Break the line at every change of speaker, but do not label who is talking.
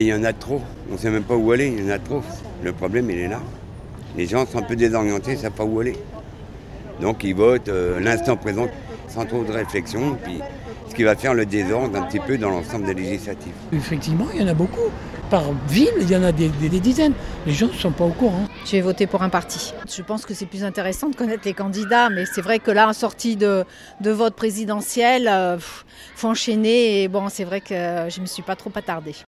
Il y en a trop, on ne sait même pas où aller, il y en a trop. Le problème, il est là. Les gens sont un peu désorientés, ils ne savent pas où aller. Donc ils votent l'instant présent sans trop de réflexion, puis ce qui va faire le désordre un petit peu dans l'ensemble des législatives.
Effectivement, il y en a beaucoup. Par ville, il y en a des dizaines. Les gens ne sont pas au courant.
Je vais voter pour un parti. Je pense que c'est plus intéressant de connaître les candidats, mais c'est vrai que là, en sortie de vote présidentiel, faut enchaîner. Et bon, c'est vrai que je ne me suis pas trop attardée.